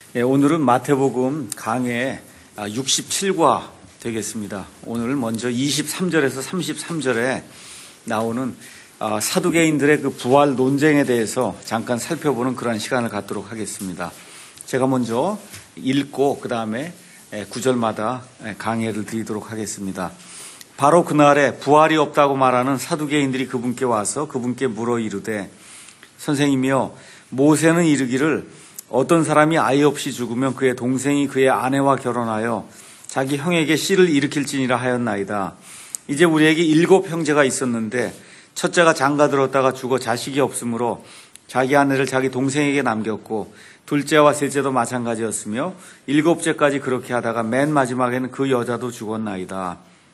오늘은 마태복음 강해 67과 되겠습니다. 오늘 먼저 23절에서 33절에 나오는 사두개인들의 그 부활 논쟁에 대해서 잠깐 살펴보는 그런 시간을 갖도록 하겠습니다. 제가 먼저 읽고 그 다음에 구절마다 강해를 드리도록 하겠습니다. 바로 그날에 부활이 없다고 말하는 사두개인들이 그분께 와서 그분께 물어 이르되 선생님이여, 모세는 이르기를 어떤 사람이 아이 없이 죽으면 그의 동생이 그의 아내와 결혼하여 자기 형에게 씨를 일으킬지니라 하였나이다. 이제 우리에게 7 형제가 있었는데 첫째가 장가들었다가 죽어 자식이 없으므로 자기 아내를 자기 동생에게 남겼고, 둘째와 셋째도 마찬가지였으며 7째까지 그렇게 하다가 맨 마지막에는 그 여자도 죽었나이다.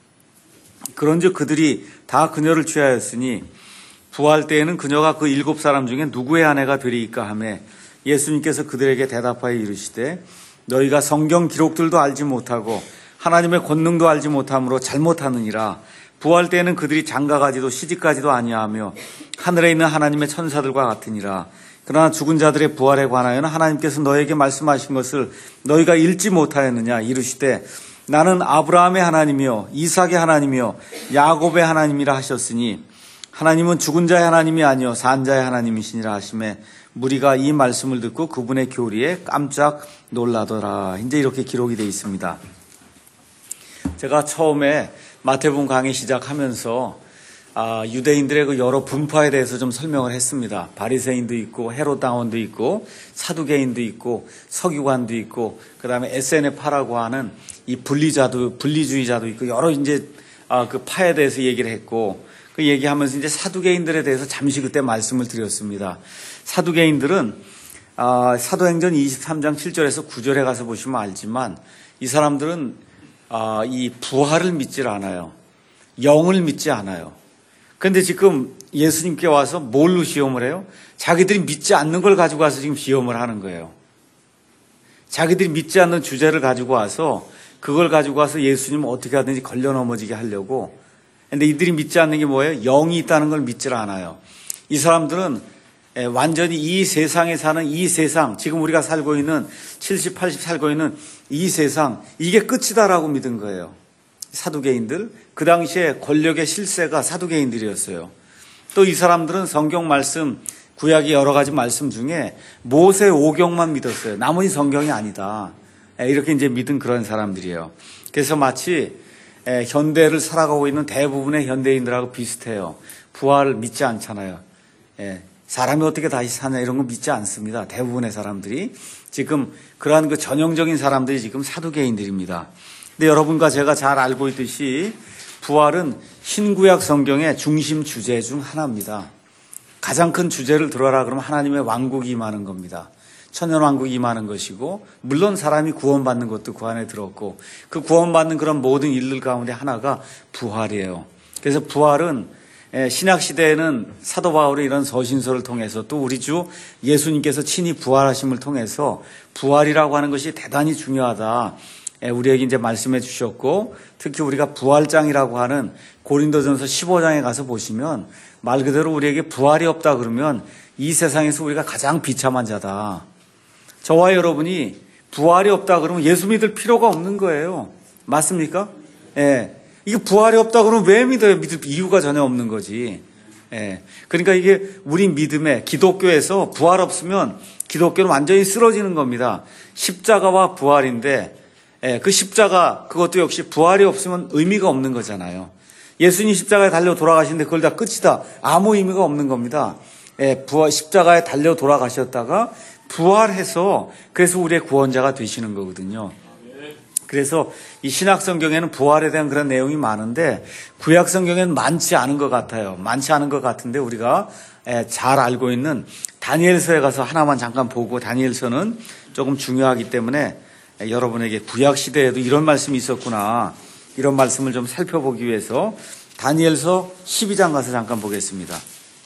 그런즉 그들이 다 그녀를 취하였으니 부활 때에는 그녀가 그 7사람 중에 누구의 아내가 되리이까 하매, 예수님께서 그들에게 대답하여 이르시되 너희가 성경 기록들도 알지 못하고 하나님의 권능도 알지 못함으로 잘못하느니라. 부활 때에는 그들이 장가가지도 시집가지도 아니하며 하늘에 있는 하나님의 천사들과 같으니라. 그러나 죽은 자들의 부활에 관하여는 하나님께서 너에게 말씀하신 것을 너희가 읽지 못하였느냐. 이르시되 나는 아브라함의 하나님이요 이삭의 하나님이요 야곱의 하나님이라 하셨으니 하나님은 죽은 자의 하나님이 아니요 산 자의 하나님이시니라 하시매, 무리가 이 말씀을 듣고 그분의 교리에 깜짝 놀라더라. 이제 이렇게 기록이 되어 있습니다. 제가 처음에 마태복음 강의 시작하면서 유대인들의 그 여러 분파에 대해서 좀 설명을 했습니다. 바리새인도 있고 헤롯 당원도 있고 사두개인도 있고 서기관도 있고 그 다음에 SNF파라고 하는 이 분리주의자도 있고 여러 이제 그 파에 대해서 얘기를 했고, 그 얘기하면서 이제 사두개인들에 대해서 잠시 그때 말씀을 드렸습니다. 사두개인들은 사도행전 23장 7절에서 9절에 가서 보시면 알지만 이 사람들은 이 부활을 믿질 않아요. 영을 믿지 않아요. 그런데 지금 예수님께 와서 뭘로 시험을 해요? 자기들이 믿지 않는 걸 가지고 와서 지금 시험을 하는 거예요. 자기들이 믿지 않는 주제를 가지고 와서 그걸 가지고 와서 예수님을 어떻게 하든지 걸려 넘어지게 하려고. 근데 이들이 믿지 않는 게 뭐예요? 영이 있다는 걸 믿질 않아요. 이 사람들은 완전히 이 세상에 사는 이 세상, 지금 우리가 살고 있는 70, 80 살고 있는 이 세상, 이게 끝이다라고 믿은 거예요. 사두개인들, 그 당시에 권력의 실세가 사두개인들이었어요. 또 이 사람들은 성경 말씀, 구약의 여러 가지 말씀 중에 모세 오경만 믿었어요. 나머지 성경이 아니다. 이렇게 이제 믿은 그런 사람들이에요. 그래서 마치 현대를 살아가고 있는 대부분의 현대인들하고 비슷해요. 부활을 믿지 않잖아요. 사람이 어떻게 다시 사냐 이런 거 믿지 않습니다. 대부분의 사람들이 지금 그러한 그 전형적인 사람들이 지금 사두개인들입니다. 근데 여러분과 제가 잘 알고 있듯이 부활은 신구약 성경의 중심 주제 중 하나입니다. 가장 큰 주제를 들어라 그러면 하나님의 왕국이 임하는 겁니다. 천년왕국이 임하는 것이고, 물론 사람이 구원받는 것도 그 안에 들었고, 그 구원받는 그런 모든 일들 가운데 하나가 부활이에요. 그래서 부활은 신약시대에는 사도 바울의 이런 서신서를 통해서 또 우리 주 예수님께서 친히 부활하심을 통해서 부활이라고 하는 것이 대단히 중요하다. 우리에게 이제 말씀해 주셨고, 특히 우리가 부활장이라고 하는 고린도전서 15장에 가서 보시면 말 그대로 우리에게 부활이 없다 그러면 이 세상에서 우리가 가장 비참한 자다. 저와 여러분이 부활이 없다 그러면 예수 믿을 필요가 없는 거예요. 맞습니까? 이게 부활이 없다 그러면 왜 믿어요? 믿을 이유가 전혀 없는 거지. 그러니까 이게 우리 믿음에 기독교에서 부활 없으면 기독교는 완전히 쓰러지는 겁니다. 십자가와 부활인데 그 십자가 그것도 역시 부활이 없으면 의미가 없는 거잖아요. 예수님 십자가에 달려 돌아가시는데 그걸 다 끝이다. 아무 의미가 없는 겁니다. 십자가에 달려 돌아가셨다가 부활해서 그래서 우리의 구원자가 되시는 거거든요. 그래서 이 신약 성경에는 부활에 대한 그런 내용이 많은데 구약 성경에는 많지 않은 것 같아요. 많지 않은 것 같은데 우리가 잘 알고 있는 다니엘서에 가서 하나만 잠깐 보고, 다니엘서는 조금 중요하기 때문에 여러분에게 구약 시대에도 이런 말씀이 있었구나, 이런 말씀을 좀 살펴보기 위해서 다니엘서 12장 가서 잠깐 보겠습니다.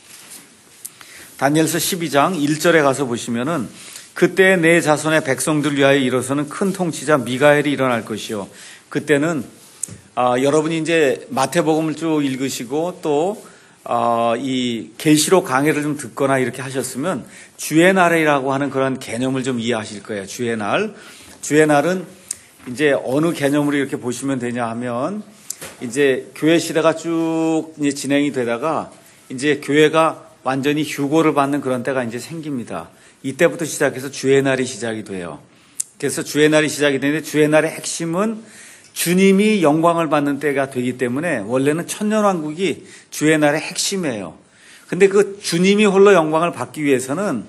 다니엘서 12장 1절에 가서 보시면은 그때 내 자손의 백성들 위하여 일어서는 큰 통치자 미가엘이 일어날 것이요. 그때는 여러분이 이제 마태복음을 쭉 읽으시고 또 이 계시록 강해를 좀 듣거나 이렇게 하셨으면 주의 날이라고 하는 그런 개념을 좀 이해하실 거예요. 주의 날. 주의 날은 이제 어느 개념으로 이렇게 보시면 되냐 하면 이제 교회 시대가 쭉 이제 진행이 되다가 이제 교회가 완전히 휴고를 받는 그런 때가 이제 생깁니다. 이때부터 시작해서 주의 날이 시작이 돼요. 그래서 주의 날이 시작이 되는데 주의 날의 핵심은 주님이 영광을 받는 때가 되기 때문에 원래는 천년왕국이 주의 날의 핵심이에요. 근데 그 주님이 홀로 영광을 받기 위해서는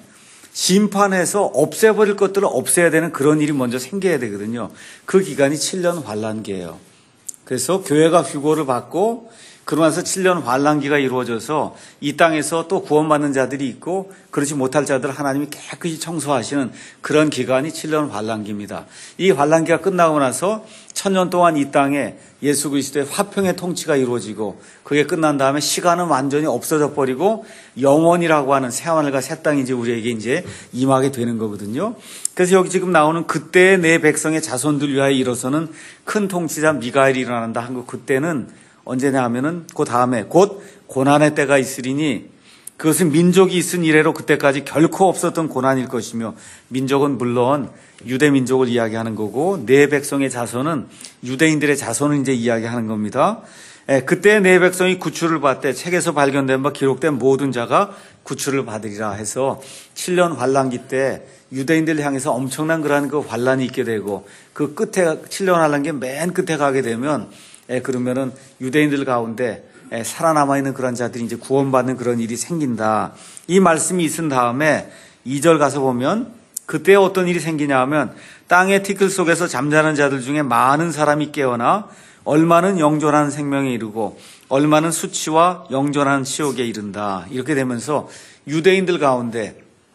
심판해서 없애버릴 것들을 없애야 되는 그런 일이 먼저 생겨야 되거든요. 그 기간이 7년 환란기예요. 그래서 교회가 휴고를 받고 그러면서 7년 환란기가 이루어져서 이 땅에서 또 구원받는 자들이 있고 그렇지 못할 자들을 하나님이 깨끗이 청소하시는 그런 기간이 7년 환란기입니다. 이 환란기가 끝나고 나서 1000년 동안 이 땅에 예수 그리스도의 화평의 통치가 이루어지고 그게 끝난 다음에 시간은 완전히 없어져 버리고 영원이라고 하는 새하늘과 새 땅이 이제 우리에게 이제 임하게 되는 거거든요. 그래서 여기 지금 나오는 그때의 내 백성의 자손들 위하여 일어서는 큰 통치자 미가엘이 일어난다 한 거 그때는 언제냐 하면은 그 다음에 곧 고난의 때가 있으리니 그것은 민족이 있은 이래로 그때까지 결코 없었던 고난일 것이며 민족은 물론 유대 민족을 이야기하는 거고 내 백성의 자손은 유대인들의 자손을 이제 이야기하는 겁니다. 그때 내 백성이 구출을 받되 책에서 발견된 바 기록된 모든 자가 구출을 받으리라 해서 7년 환란기 때 유대인들을 향해서 엄청난 그러한 그 환란이 있게 되고 그 끝에 7년 환란기 맨 끝에 가게 되면 그러면은 유대인들 가운데 살아남아 있는 그런 자들이 이제 구원받는 그런 일이 생긴다. 이 말씀이 있은 다음에 2절 가서 보면 그때 어떤 일이 생기냐 하면 땅의 티끌 속에서 잠자는 자들 중에 많은 사람이 깨어나 얼마는 영존하는 생명에 이르고 얼마는 수치와 영존하는 치욕에 이른다. 이렇게 되면서 유대인들 가운데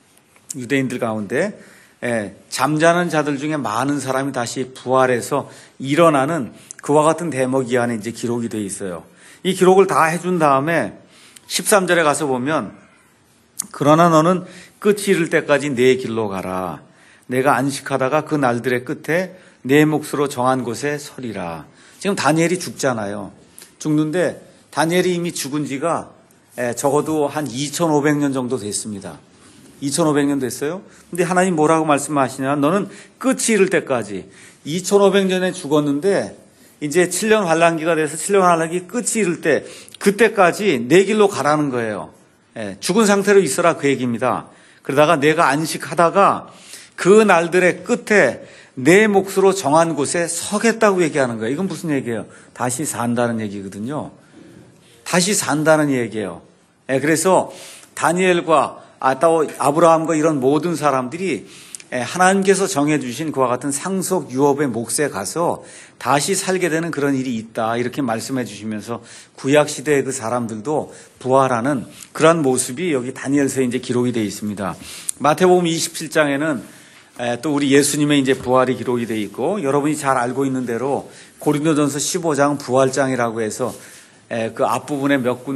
잠자는 자들 중에 많은 사람이 다시 부활해서 일어나는 그와 같은 대목이 안에 이제 기록이 되어 있어요. 이 기록을 다 해준 다음에 13절에 가서 보면 그러나 너는 끝이 이를 때까지 내 길로 가라. 내가 안식하다가 그 날들의 끝에 내 몫으로 정한 곳에 서리라. 지금 다니엘이 죽잖아요. 죽는데 다니엘이 이미 죽은 지가 적어도 한 2500년 정도 됐습니다. 2500년 됐어요. 근데 하나님 뭐라고 말씀하시냐? 너는 끝이 이를 때까지 2500년에 죽었는데 이제 7년 환란기가 돼서 7년 환란기 끝이 이를 때 그때까지 내 길로 가라는 거예요. 죽은 상태로 있어라 그 얘기입니다. 그러다가 내가 안식하다가 그 날들의 끝에 내 몫으로 정한 곳에 서겠다고 얘기하는 거예요. 이건 무슨 얘기예요? 다시 산다는 얘기거든요. 다시 산다는 얘기예요. 그래서 다니엘과 또 아브라함과 이런 모든 사람들이 하나님께서 정해주신 그와 같은 상속 유업의 몫에 가서 다시 살게 되는 그런 일이 있다. 이렇게 말씀해 주시면서 구약시대의 그 사람들도 부활하는 그런 모습이 여기 다니엘서에 이제 기록이 되어 있습니다. 마태복음 27장에는 또 우리 예수님의 이제 부활이 기록이 되어 있고 여러분이 잘 알고 있는 대로 고린도전서 15장 부활장이라고 해서 그 앞부분에 몇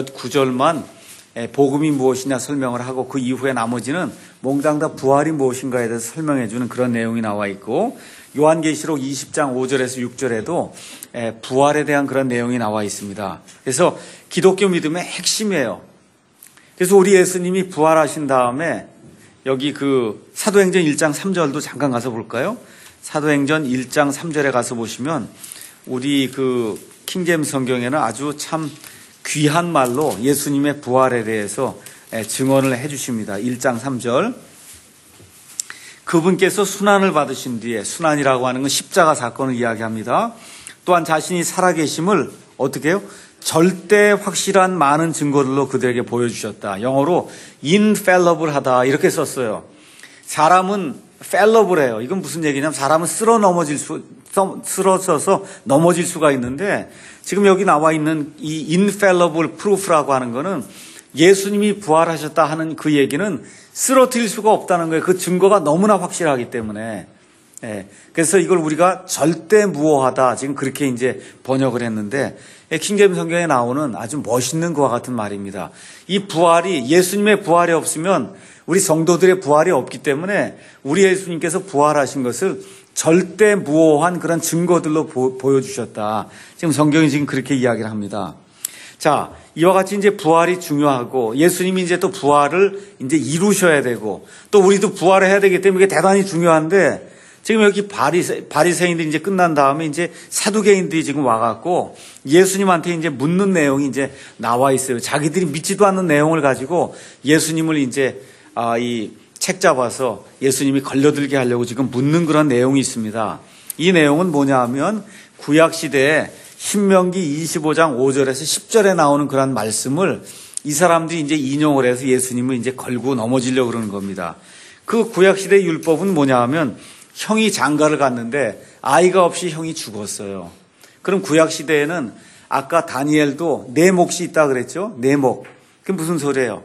구절만 복음이 무엇이냐 설명을 하고 그 이후에 나머지는 몽땅 다 부활이 무엇인가에 대해서 설명해 주는 그런 내용이 나와 있고 요한계시록 20장 5절에서 6절에도 부활에 대한 그런 내용이 나와 있습니다. 그래서 기독교 믿음의 핵심이에요. 그래서 우리 예수님이 부활하신 다음에 여기 그 사도행전 1장 3절도 잠깐 가서 볼까요? 사도행전 1장 3절에 가서 보시면 우리 그 킹제임스 성경에는 아주 참 귀한 말로 예수님의 부활에 대해서 증언을 해 주십니다. 1장 3절. 그분께서 순환을 받으신 뒤에, 순환이라고 하는 건 십자가 사건을 이야기합니다. 또한 자신이 살아계심을 어떻게 해요? 절대 확실한 많은 증거들로 그들에게 보여주셨다. 영어로 infallible하다 이렇게 썼어요. 사람은 fallible해요. 이건 무슨 얘기냐면 사람은 쓰러져서 넘어질 수가 있는데 지금 여기 나와 있는 이 infallible proof라고 하는 거는 예수님이 부활하셨다 하는 그 얘기는 쓰러뜨릴 수가 없다는 거예요. 그 증거가 너무나 확실하기 때문에. 그래서 이걸 우리가 절대 무오하다 지금 그렇게 이제 번역을 했는데 킹제임스 성경에 나오는 아주 멋있는 그와 같은 말입니다. 이 부활이 예수님의 부활이 없으면 우리 성도들의 부활이 없기 때문에 우리 예수님께서 부활하신 것을 절대 무오한 그런 증거들로 보여주셨다. 지금 성경이 지금 그렇게 이야기를 합니다. 자, 이와 같이 이제 부활이 중요하고 예수님이 이제 또 부활을 이제 이루셔야 되고 또 우리도 부활을 해야 되기 때문에 이게 대단히 중요한데 지금 여기 바리새인들이 이제 끝난 다음에 이제 사두개인들이 지금 와갖고 예수님한테 이제 묻는 내용이 이제 나와 있어요. 자기들이 믿지도 않는 내용을 가지고 예수님을 이제 이 책 잡아서 예수님이 걸려들게 하려고 지금 묻는 그런 내용이 있습니다. 이 내용은 뭐냐 하면 구약 시대에 신명기 25장 5절에서 10절에 나오는 그런 말씀을 이 사람들이 이제 인용을 해서 예수님을 이제 걸고 넘어지려고 그러는 겁니다. 그 구약 시대 율법은 뭐냐 하면 형이 장가를 갔는데 아이가 없이 형이 죽었어요. 그럼 구약 시대에는 아까 다니엘도 네 몫이 있다 그랬죠? 네 몫. 그게 무슨 소리예요?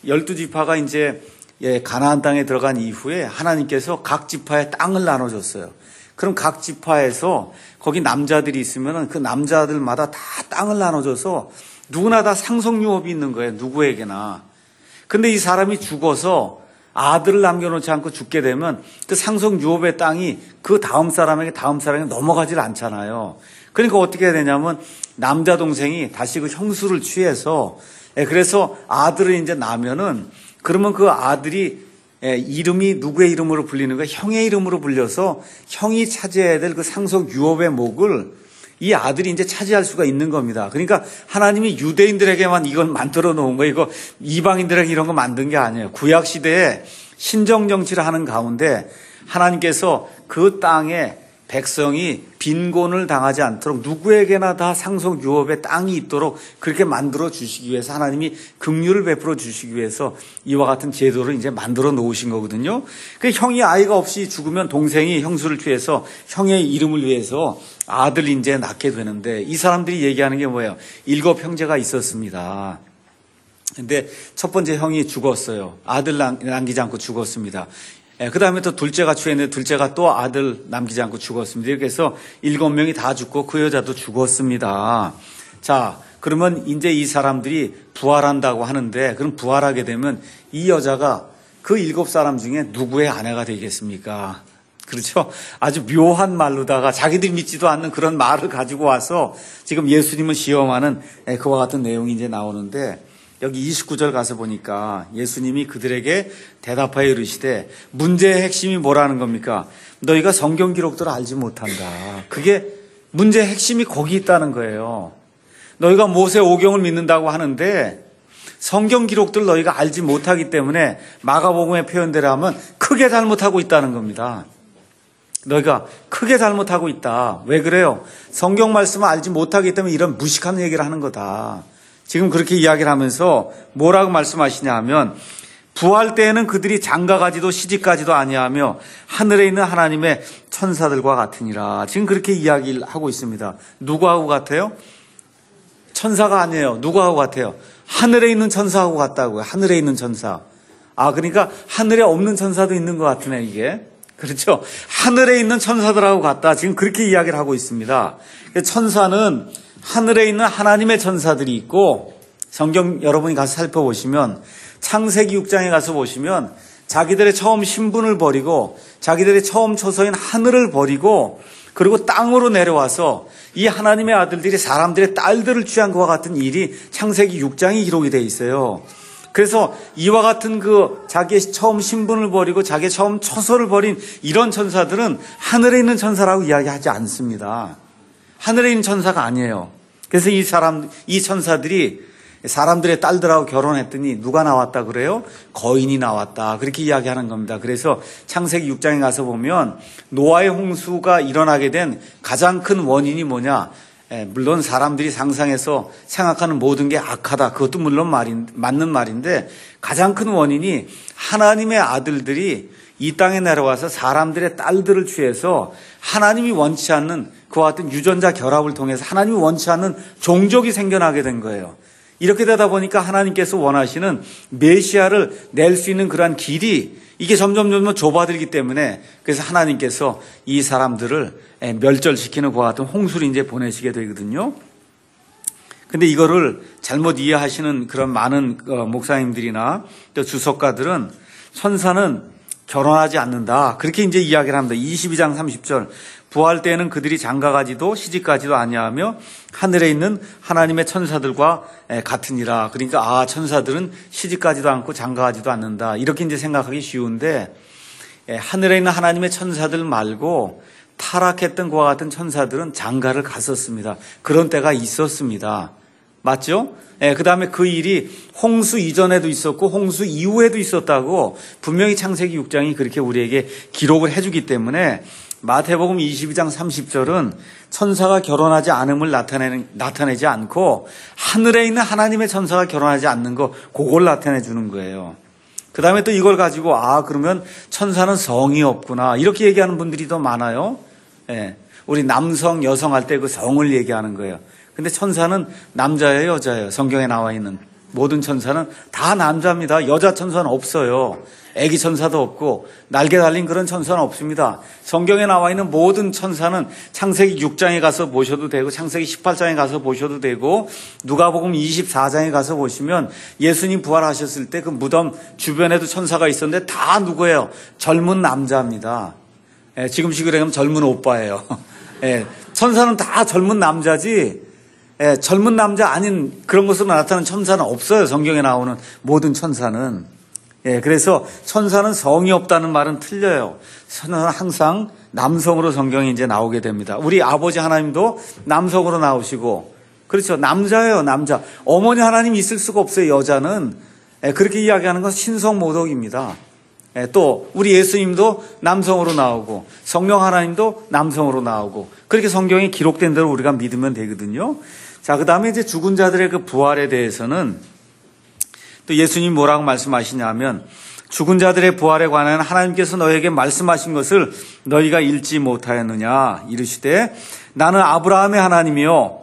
12지파가 이제 가나안 땅에 들어간 이후에 하나님께서 각 지파에 땅을 나눠줬어요. 그럼 각 지파에서 거기 남자들이 있으면 그 남자들마다 다 땅을 나눠줘서 누구나 다 상속유업이 있는 거예요. 누구에게나. 근데 이 사람이 죽어서 아들을 남겨놓지 않고 죽게 되면 그 상속유업의 땅이 그 다음 사람에게 넘어가질 않잖아요. 그러니까 어떻게 해야 되냐면 남자 동생이 다시 그 형수를 취해서 그래서 아들을 이제 낳으면은 그러면 그 아들이 이름이 누구의 이름으로 불리는 거야? 형의 이름으로 불려서 형이 차지해야 될 그 상속 유업의 몫을 이 아들이 이제 차지할 수가 있는 겁니다. 그러니까 하나님이 유대인들에게만 이걸 만들어 놓은 거예요. 이거 이방인들에게 이런 거 만든 게 아니에요. 구약 시대에 신정 정치를 하는 가운데 하나님께서 그 땅에 백성이 빈곤을 당하지 않도록 누구에게나 다 상속 유업의 땅이 있도록 그렇게 만들어 주시기 위해서 하나님이 긍휼을 베풀어 주시기 위해서 이와 같은 제도를 이제 만들어 놓으신 거거든요. 그 형이 아이가 없이 죽으면 동생이 형수를 취해서 형의 이름을 위해서 아들을 이제 낳게 되는데 이 사람들이 얘기하는 게 뭐예요? 7 형제가 있었습니다. 근데 첫 번째 형이 죽었어요. 아들 남기지 않고 죽었습니다. 그 다음에 또 둘째가 취했는데 둘째가 또 아들 남기지 않고 죽었습니다. 이렇게 해서 7명이 다 죽고 그 여자도 죽었습니다. 자, 그러면 이제 이 사람들이 부활한다고 하는데 그럼 부활하게 되면 이 여자가 그 7사람 중에 누구의 아내가 되겠습니까? 그렇죠? 아주 묘한 말로다가 자기들이 믿지도 않는 그런 말을 가지고 와서 지금 예수님을 시험하는 그와 같은 내용이 이제 나오는데 여기 29절 가서 보니까 예수님이 그들에게 대답하여 이르시되 문제의 핵심이 뭐라는 겁니까? 너희가 성경 기록들을 알지 못한다. 그게 문제의 핵심이 거기 있다는 거예요. 너희가 모세 오경을 믿는다고 하는데 성경 기록들을 너희가 알지 못하기 때문에 마가복음의 표현대로 하면 크게 잘못하고 있다는 겁니다. 너희가 크게 잘못하고 있다. 왜 그래요? 성경 말씀을 알지 못하기 때문에 이런 무식한 얘기를 하는 거다. 지금 그렇게 이야기를 하면서 뭐라고 말씀하시냐 하면 부활 때에는 그들이 장가가지도 시집가지도 아니하며 하늘에 있는 하나님의 천사들과 같으니라. 지금 그렇게 이야기를 하고 있습니다. 누구하고 같아요? 천사가 아니에요. 누구하고 같아요? 하늘에 있는 천사하고 같다고요. 하늘에 있는 천사. 그러니까 하늘에 없는 천사도 있는 것 같으네 이게. 그렇죠? 하늘에 있는 천사들하고 같다. 지금 그렇게 이야기를 하고 있습니다. 천사는 하늘에 있는 하나님의 천사들이 있고 성경 여러분이 가서 살펴보시면 창세기 6장에 가서 보시면 자기들의 처음 신분을 버리고 자기들의 처음 초소인 하늘을 버리고 그리고 땅으로 내려와서 이 하나님의 아들들이 사람들의 딸들을 취한 것과 같은 일이 창세기 6장에 기록이 되어 있어요. 그래서 이와 같은 그 자기의 처음 신분을 버리고 자기의 처음 초소를 버린 이런 천사들은 하늘에 있는 천사라고 이야기하지 않습니다. 하늘에 있는 천사가 아니에요. 그래서 이 천사들이 사람들의 딸들하고 결혼했더니 누가 나왔다 그래요? 거인이 나왔다. 그렇게 이야기하는 겁니다. 그래서 창세기 6장에 가서 보면 노아의 홍수가 일어나게 된 가장 큰 원인이 뭐냐? 물론 사람들이 상상해서 생각하는 모든 게 악하다. 그것도 물론 맞는 말인데 가장 큰 원인이 하나님의 아들들이 이 땅에 내려와서 사람들의 딸들을 취해서 하나님이 원치 않는 그와 같은 유전자 결합을 통해서 하나님이 원치 않는 종족이 생겨나게 된 거예요. 이렇게 되다 보니까 하나님께서 원하시는 메시아를 낼 수 있는 그러한 길이 이게 점점 좁아들기 때문에 그래서 하나님께서 이 사람들을 멸절시키는 그와 같은 홍수를 이제 보내시게 되거든요. 근데 이거를 잘못 이해하시는 그런 많은 목사님들이나 또 주석가들은 천사는 결혼하지 않는다. 그렇게 이제 이야기를 합니다. 22장 30절. 부활 때에는 그들이 장가가지도 시집가지도 아니하며 하늘에 있는 하나님의 천사들과 같으니라. 그러니까 천사들은 시집가지도 않고 장가가지도 않는다. 이렇게 이제 생각하기 쉬운데 하늘에 있는 하나님의 천사들 말고 타락했던 그와 같은 천사들은 장가를 갔었습니다. 그런 때가 있었습니다. 맞죠? 그 다음에 그 일이 홍수 이전에도 있었고 홍수 이후에도 있었다고 분명히 창세기 6장이 그렇게 우리에게 기록을 해주기 때문에 마태복음 22장 30절은 천사가 결혼하지 않음을 나타내지 않고 하늘에 있는 하나님의 천사가 결혼하지 않는 거, 그걸 나타내 주는 거예요. 그 다음에 또 이걸 가지고 그러면 천사는 성이 없구나 이렇게 얘기하는 분들이 더 많아요. 우리 남성, 여성 할 때 그 성을 얘기하는 거예요. 근데 천사는 남자예요, 여자예요? 성경에 나와 있는 모든 천사는 다 남자입니다. 여자 천사는 없어요. 애기 천사도 없고 날개 달린 그런 천사는 없습니다. 성경에 나와 있는 모든 천사는 창세기 6장에 가서 보셔도 되고 창세기 18장에 가서 보셔도 되고 누가복음 24장에 가서 보시면 예수님 부활하셨을 때 그 무덤 주변에도 천사가 있었는데 다 누구예요? 젊은 남자입니다. 지금식으로 하면 젊은 오빠예요. 천사는 다 젊은 남자지 젊은 남자 아닌 그런 것으로 나타나는 천사는 없어요. 성경에 나오는 모든 천사는. 그래서 천사는 성이 없다는 말은 틀려요. 천사는 항상 남성으로 성경에 이제 나오게 됩니다. 우리 아버지 하나님도 남성으로 나오시고, 그렇죠. 남자예요, 남자. 어머니 하나님 있을 수가 없어요, 여자는. 그렇게 이야기하는 건 신성모독입니다. 또 우리 예수님도 남성으로 나오고 성령 하나님도 남성으로 나오고 그렇게 성경에 기록된 대로 우리가 믿으면 되거든요. 자, 그 다음에 이제 죽은 자들의 그 부활에 대해서는 또 예수님 뭐라고 말씀하시냐면 죽은 자들의 부활에 관한 하나님께서 너에게 말씀하신 것을 너희가 읽지 못하였느냐 이르시되 나는 아브라함의 하나님이요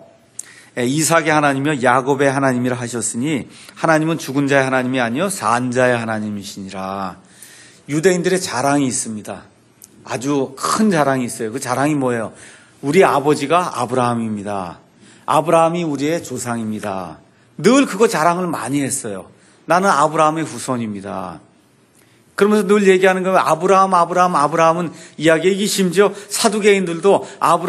이삭의 하나님이요 야곱의 하나님이라 하셨으니 하나님은 죽은 자의 하나님이 아니요 산 자의 하나님이시니라. 유대인들의 자랑이 있습니다. 아주 큰 자랑이 있어요. 그 자랑이 뭐예요? 우리 아버지가 아브라함입니다. 아브라함이 우리의 조상입니다. 늘 그거 자랑을 많이 했어요. 나는 아브라함의 후손입니다. 그러면서 늘 얘기하는 거예요. 아브라함은 이야기, 이게 심지어 사두개인들도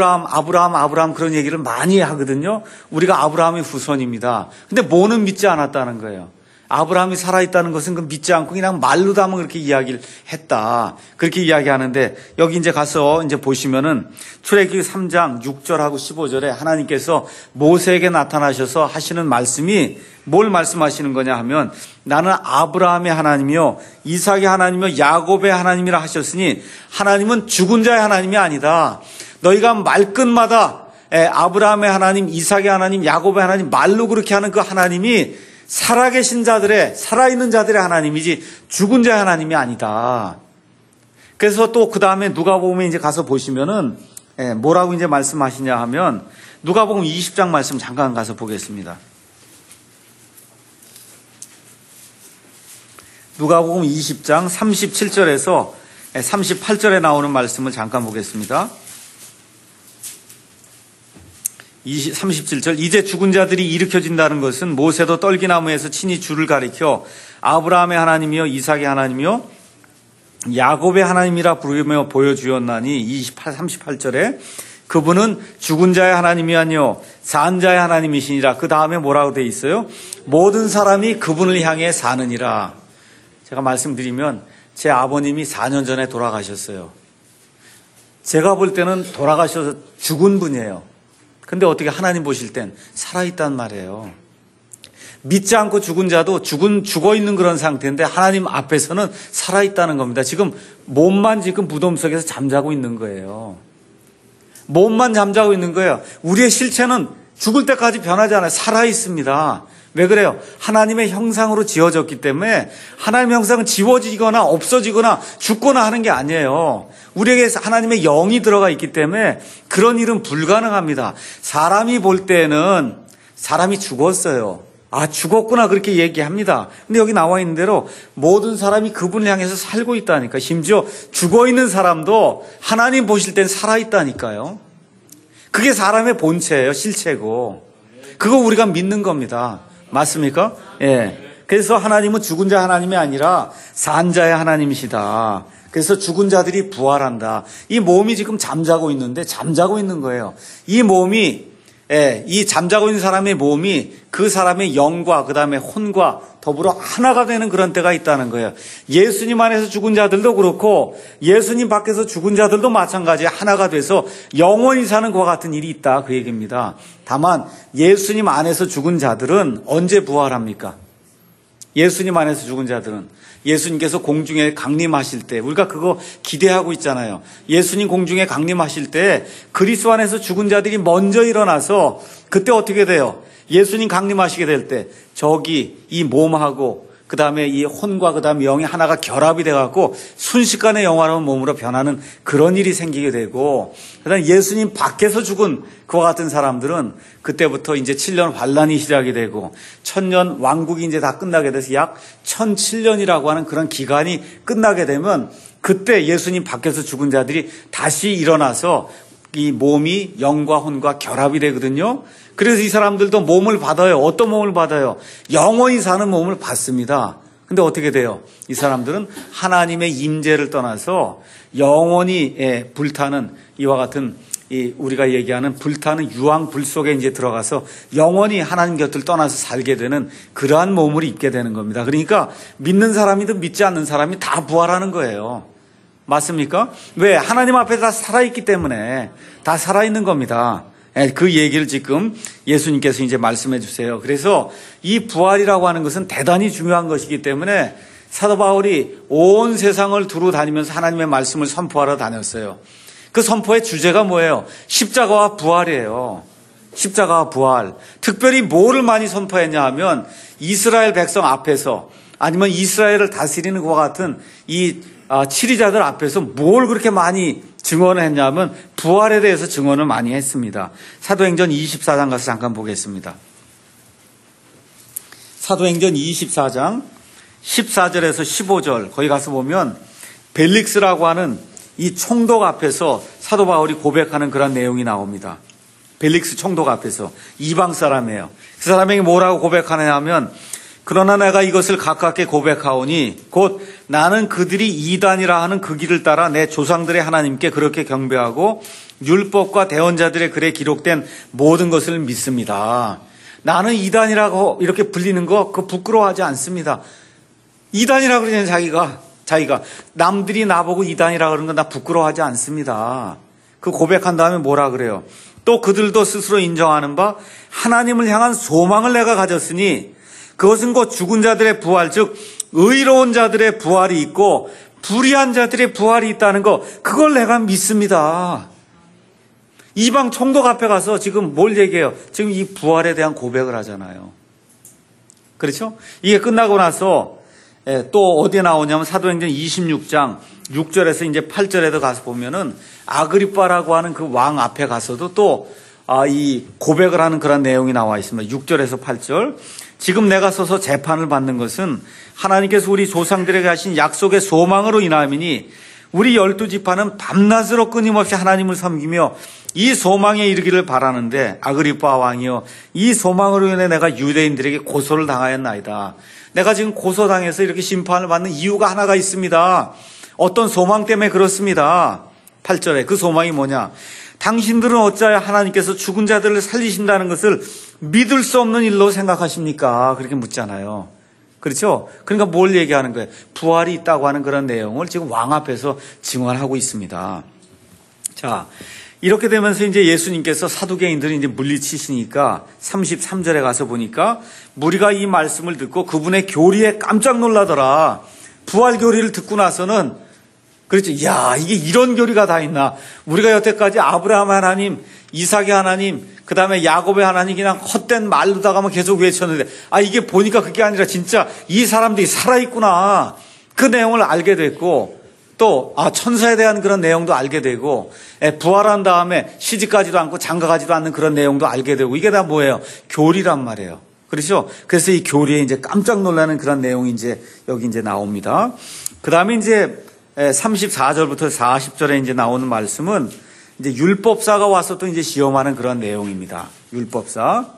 아브라함 그런 얘기를 많이 하거든요. 우리가 아브라함의 후손입니다. 근데 뭐는 믿지 않았다는 거예요. 아브라함이 살아있다는 것은 그 믿지 않고 그냥 말로다만 그렇게 이야기를 했다. 그렇게 이야기하는데 여기 이제 가서 이제 보시면은 출애굽기 3장 6절하고 15절에 하나님께서 모세에게 나타나셔서 하시는 말씀이 뭘 말씀하시는 거냐 하면 나는 아브라함의 하나님이요 이삭의 하나님이요 야곱의 하나님이라 하셨으니 하나님은 죽은 자의 하나님이 아니다. 너희가 말끝마다 아브라함의 하나님, 이삭의 하나님, 야곱의 하나님 말로 그렇게 하는 그 하나님이 살아계신 자들의, 살아있는 자들의 하나님이지 죽은 자의 하나님이 아니다. 그래서 또 그 다음에 누가복음에 이제 가서 보시면은 뭐라고 이제 말씀하시냐 하면 누가복음 20장 말씀 잠깐 가서 보겠습니다. 누가복음 20장 37절에서 38절에 나오는 말씀을 잠깐 보겠습니다. 37절 이제 죽은 자들이 일으켜진다는 것은 모세도 떨기나무에서 친히 주를 가리켜 아브라함의 하나님이요 이삭의 하나님이요 야곱의 하나님이라 부르며 보여주었나니 38절에 그분은 죽은 자의 하나님이 아니요 산 자의 하나님이시니라. 그 다음에 뭐라고 돼 있어요? 모든 사람이 그분을 향해 사느니라. 제가 말씀드리면 제 아버님이 4년 전에 돌아가셨어요. 제가 볼 때는 돌아가셔서 죽은 분이에요. 근데 어떻게 하나님 보실 땐 살아있단 말이에요. 믿지 않고 죽은 자도 죽어있는 그런 상태인데 하나님 앞에서는 살아있다는 겁니다. 지금 몸만 지금 무덤 속에서 잠자고 있는 거예요. 몸만 잠자고 있는 거예요. 우리의 실체는 죽을 때까지 변하지 않아요. 살아있습니다. 왜 그래요? 하나님의 형상으로 지어졌기 때문에 하나님의 형상은 지워지거나 없어지거나 죽거나 하는 게 아니에요. 우리에게 하나님의 영이 들어가 있기 때문에 그런 일은 불가능합니다. 사람이 볼 때는 사람이 죽었어요. 죽었구나 그렇게 얘기합니다. 근데 여기 나와 있는 대로 모든 사람이 그분을 향해서 살고 있다니까. 심지어 죽어있는 사람도 하나님 보실 땐 살아있다니까요. 그게 사람의 본체예요. 실체고. 그거 우리가 믿는 겁니다. 맞습니까? 예. 그래서 하나님은 죽은 자 하나님이 아니라 산 자의 하나님이시다. 그래서 죽은 자들이 부활한다. 이 몸이 지금 잠자고 있는데 잠자고 있는 거예요. 이 몸이 이 잠자고 있는 사람의 몸이 그 사람의 영과 그 다음에 혼과 더불어 하나가 되는 그런 때가 있다는 거예요. 예수님 안에서 죽은 자들도 그렇고 예수님 밖에서 죽은 자들도 마찬가지에 하나가 돼서 영원히 사는 것과 같은 일이 있다, 그 얘기입니다. 다만 예수님 안에서 죽은 자들은 언제 부활합니까? 예수님 안에서 죽은 자들은 예수님께서 공중에 강림하실 때, 우리가 그거 기대하고 있잖아요. 예수님 공중에 강림하실 때 그리스도 안에서 죽은 자들이 먼저 일어나서 그때 어떻게 돼요? 예수님 강림하시게 될 때 저기 이 몸하고 그 다음에 이 혼과 그 다음에 영이 하나가 결합이 돼갖고 순식간에 영화로운 몸으로 변하는 그런 일이 생기게 되고, 그 다음에 예수님 밖에서 죽은 그와 같은 사람들은 그때부터 이제 7년 환란이 시작이 되고 1000년 왕국이 이제 다 끝나게 돼서 약 1007년이라고 하는 그런 기간이 끝나게 되면 그때 예수님 밖에서 죽은 자들이 다시 일어나서 이 몸이 영과 혼과 결합이 되거든요. 그래서 이 사람들도 몸을 받아요. 어떤 몸을 받아요? 영원히 사는 몸을 받습니다. 근데 어떻게 돼요? 이 사람들은 하나님의 임재를 떠나서 영원히 불타는 이와 같은 우리가 얘기하는 불타는 유황불 속에 이제 들어가서 영원히 하나님 곁을 떠나서 살게 되는 그러한 몸을 입게 되는 겁니다. 그러니까 믿는 사람이든 믿지 않는 사람이 다 부활하는 거예요. 맞습니까? 왜? 하나님 앞에 다 살아있기 때문에 다 살아있는 겁니다. 그 얘기를 지금 예수님께서 이제 말씀해 주세요. 그래서 이 부활이라고 하는 것은 대단히 중요한 것이기 때문에 사도 바울이 온 세상을 두루 다니면서 하나님의 말씀을 선포하러 다녔어요. 그 선포의 주제가 뭐예요? 십자가와 부활이에요. 십자가와 부활. 특별히 뭐를 많이 선포했냐 하면 이스라엘 백성 앞에서 아니면 이스라엘을 다스리는 것과 같은 이 치리자들 앞에서 뭘 그렇게 많이 증언을 했냐면 부활에 대해서 증언을 많이 했습니다. 사도행전 24장 가서 잠깐 보겠습니다. 사도행전 24장 14절에서 15절 거기 가서 보면 벨릭스라고 하는 이 총독 앞에서 사도 바울이 고백하는 그런 내용이 나옵니다. 벨릭스 총독 앞에서 이방 사람이에요. 그 사람에게 뭐라고 고백하느냐 하면 그러나 내가 이것을 가깝게 고백하오니 곧 나는 그들이 이단이라 하는 그 길을 따라 내 조상들의 하나님께 그렇게 경배하고 율법과 대언자들의 글에 기록된 모든 것을 믿습니다. 나는 이단이라고 이렇게 불리는 거 그거 부끄러워하지 않습니다. 이단이라고 그러는 자기가 남들이 나보고 이단이라고 그러는 건 나 부끄러워하지 않습니다. 그 고백한 다음에 뭐라 그래요? 또 그들도 스스로 인정하는 바 하나님을 향한 소망을 내가 가졌으니 그것은 곧 죽은 자들의 부활, 즉 의로운 자들의 부활이 있고 불의한 자들의 부활이 있다는 거, 그걸 내가 믿습니다. 이방 총독 앞에 가서 지금 뭘 얘기해요? 지금 이 부활에 대한 고백을 하잖아요. 그렇죠? 이게 끝나고 나서 또 어디에 나오냐면 사도행전 26장 6절에서 이제 8절에도 가서 보면은 아그리빠라고 하는 그 왕 앞에 가서도 또 이 고백을 하는 그런 내용이 나와 있습니다. 6절에서 8절. 지금 내가 서서 재판을 받는 것은 하나님께서 우리 조상들에게 하신 약속의 소망으로 인함이니 우리 12지파는 밤낮으로 끊임없이 하나님을 섬기며 이 소망에 이르기를 바라는데 아그리빠 왕이여 이 소망으로 인해 내가 유대인들에게 고소를 당하였나이다. 내가 지금 고소당해서 이렇게 심판을 받는 이유가 하나가 있습니다. 어떤 소망 때문에 그렇습니다. 8절에 그 소망이 뭐냐? 당신들은 어찌하여 하나님께서 죽은 자들을 살리신다는 것을 믿을 수 없는 일로 생각하십니까? 그렇게 묻잖아요. 그렇죠? 그러니까 뭘 얘기하는 거예요? 부활이 있다고 하는 그런 내용을 지금 왕 앞에서 증언하고 있습니다. 자, 이렇게 되면서 이제 예수님께서 사두개인들을 이제 물리치시니까 33절에 가서 보니까 무리가 이 말씀을 듣고 그분의 교리에 깜짝 놀라더라. 부활 교리를 듣고 나서는 그렇죠. 야, 이게 이런 교리가 다 있나. 우리가 여태까지 아브라함 하나님, 이삭의 하나님, 그 다음에 야곱의 하나님 그냥 헛된 말로다가만 계속 외쳤는데 이게 보니까 그게 아니라 진짜 이 사람들이 살아있구나. 그 내용을 알게 됐고 또 천사에 대한 그런 내용도 알게 되고 부활한 다음에 시집가지도 않고 장가가지도 않는 그런 내용도 알게 되고 이게 다 뭐예요? 교리란 말이에요. 그렇죠? 그래서 이 교리에 이제 깜짝 놀라는 그런 내용이 이제 여기 이제 나옵니다. 그 다음에 이제 34절부터 40절에 이제 나오는 말씀은 이제 율법사가 와서 또 이제 시험하는 그런 내용입니다. 율법사.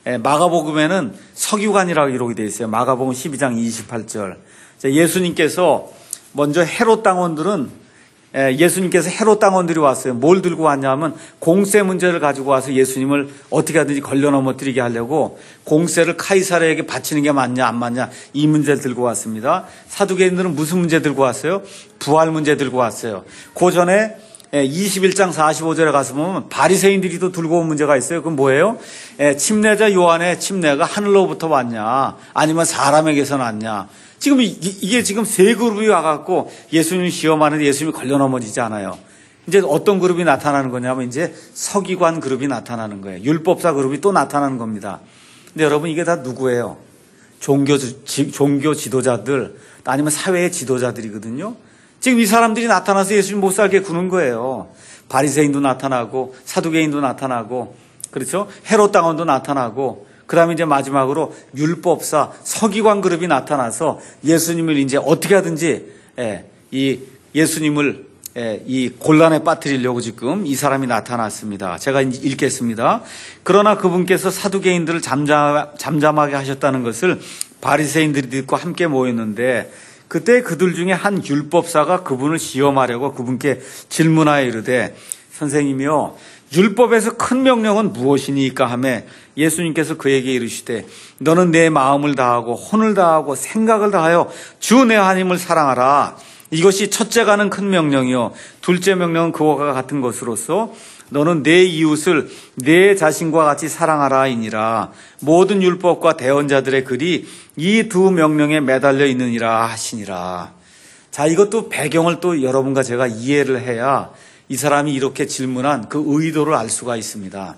마가복음에는 서기관이라고 기록이 되어 있어요. 마가복음 12장 28절. 예수님께서 먼저 헤롯 당원들은 예수님께서 헤롯 당원들이 왔어요. 뭘 들고 왔냐면 공세 문제를 가지고 와서 예수님을 어떻게 하든지 걸려 넘어뜨리게 하려고 공세를 카이사르에게 바치는 게 맞냐 안 맞냐 이 문제를 들고 왔습니다. 사두개인들은 무슨 문제 들고 왔어요? 부활 문제 들고 왔어요. 그 전에 21장 45절에 가서 보면 바리새인들이 또 들고 온 문제가 있어요. 그건 뭐예요? 침례자 요한의 침례가 하늘로부터 왔냐 아니면 사람에게서 났냐. 지금 이게 지금 세 그룹이 와갖고 예수님을 시험하는데 예수님이 걸려 넘어지지 않아요. 이제 어떤 그룹이 나타나는 거냐면 이제 서기관 그룹이 나타나는 거예요. 율법사 그룹이 또 나타나는 겁니다. 근데 여러분 이게 다 누구예요? 종교 지도자들 아니면 사회의 지도자들이거든요. 지금 이 사람들이 나타나서 예수님 못 살게 구는 거예요. 바리새인도 나타나고 사두개인도 나타나고 그렇죠? 헤롯 당원도 나타나고 그 다음에 이제 마지막으로 율법사 서기관 그룹이 나타나서 예수님을 이제 어떻게 하든지 이 예수님을 이 곤란에 빠뜨리려고 지금 이 사람이 나타났습니다. 제가 읽겠습니다. 그러나 그분께서 사두개인들을 잠잠하게 하셨다는 것을 바리새인들이 듣고 함께 모였는데 그때 그들 중에 한 율법사가 그분을 시험하려고 그분께 질문하여 이르되 선생님이요 율법에서 큰 명령은 무엇이니까 하며 예수님께서 그에게 이르시되 너는 내 마음을 다하고 혼을 다하고 생각을 다하여 주 내 하나님을 사랑하라. 이것이 첫째가는 큰 명령이요 둘째 명령은 그와 같은 것으로서 너는 내 이웃을 내 자신과 같이 사랑하라이니라. 모든 율법과 대언자들의 글이 이 두 명령에 매달려 있느니라 하시니라. 자, 이것도 배경을 또 여러분과 제가 이해를 해야 이 사람이 이렇게 질문한 그 의도를 알 수가 있습니다.